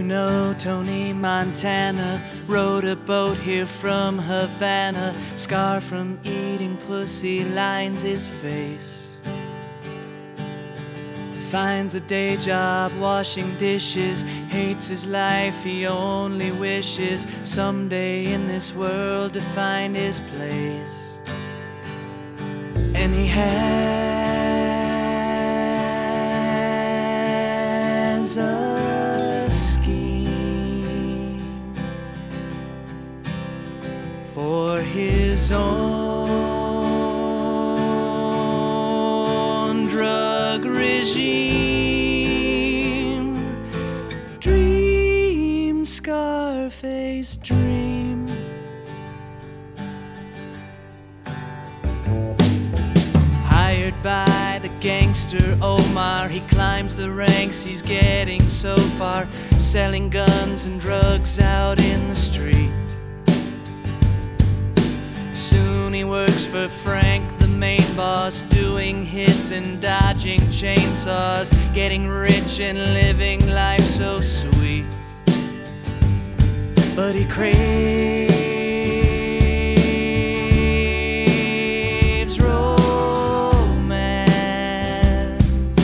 know Tony Montana rode a boat here from Havana. Scar from eating pussy lines his face. Finds a day job washing dishes, hates his life, he only wishes someday in this world to find his place. And he has a scheme for his own drug regime. Dream, Scarface, dream. Hired by the gangster Omar, he climbs the ranks, he's getting so far, selling guns and drugs out in the street. Soon he works for Frank, the main boss, doing hits and dodging chainsaws, getting rich and living life so sweet. But he craves romance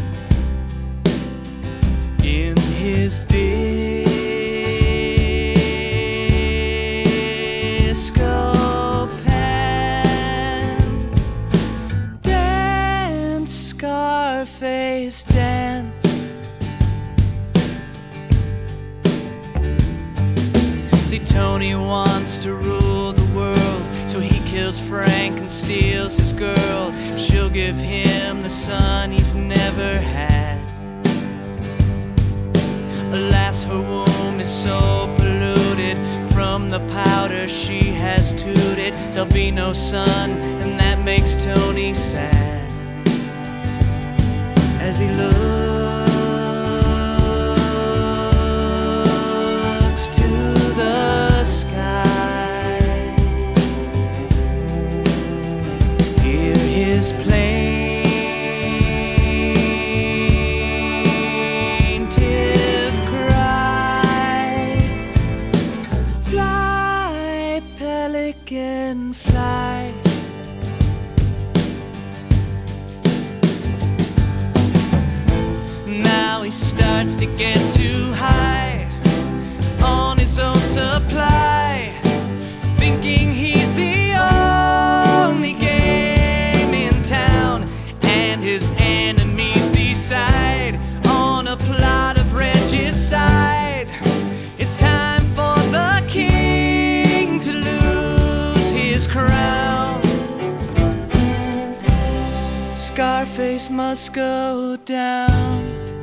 in his disco pants. Dance, Scarface, dance. See, Tony wants to rule the world, so he kills Frank and steals his girl. She'll give him the son he's never had. Alas, her womb is so polluted from the powder she has tooted. There'll be no son, and that makes Tony sad. As he looks to the sky, hear his plaintive cry. Fly, pelican, fly. Now he starts to get too high on his own supply, thinking he's the only game in town, and his enemies decide on a plot of regicide. It's time for the king to lose his crown. Scarface must go down.